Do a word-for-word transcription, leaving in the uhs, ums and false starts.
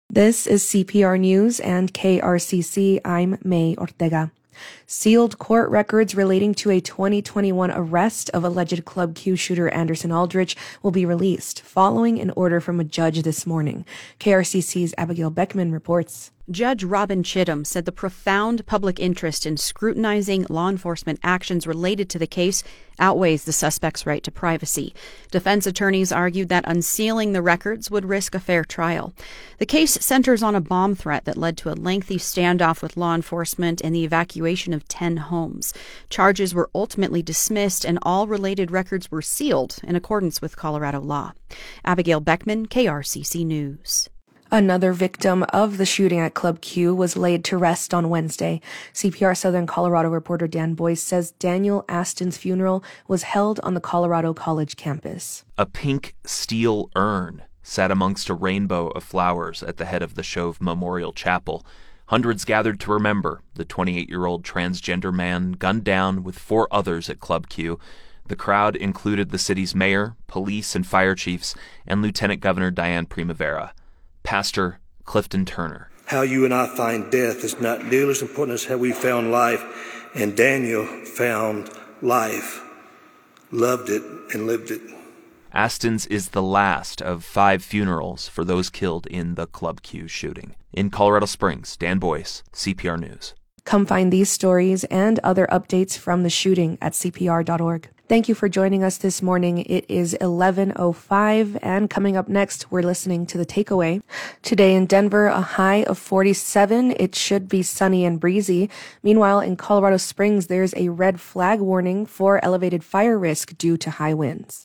This is C P R News and K R C C. I'm May Ortega. Sealed court records relating to a twenty twenty-one arrest of alleged Club Q shooter Anderson Aldrich will be released following an order from a judge this morning. K R C C's Abigail Beckman reports. Judge Robin Chittum said the profound public interest in scrutinizing law enforcement actions related to the case outweighs the suspect's right to privacy. Defense attorneys argued that unsealing the records would risk a fair trial. The case centers on a bomb threat that led to a lengthy standoff with law enforcement and the evacuation of ten homes. Charges were ultimately dismissed and all related records were sealed in accordance with Colorado law. Abigail Beckman, K R C C News. Another victim of the shooting at Club Q was laid to rest on Wednesday. C P R Southern Colorado reporter Dan Boyce says Daniel Aston's funeral was held on the Colorado College campus. A pink steel urn sat amongst a rainbow of flowers at the head of the Chauve Memorial Chapel. Hundreds gathered to remember the twenty-eight-year-old transgender man gunned down with four others at Club Q. The crowd included the city's mayor, police and fire chiefs, and Lieutenant Governor Diane Primavera. Pastor Clifton Turner. How you and I find death is not nearly as important as how we found life. And Daniel found life, loved it, and lived it. Aston's is the last of five funerals for those killed in the Club Q shooting. In Colorado Springs, Dan Boyce, C P R News. Come find these stories and other updates from the shooting at C P R dot org. Thank you for joining us this morning. It is eleven oh five, and coming up next, we're listening to The Takeaway. Today in Denver, a high of forty-seven. It should be sunny and breezy. Meanwhile, in Colorado Springs, there's a red flag warning for elevated fire risk due to high winds.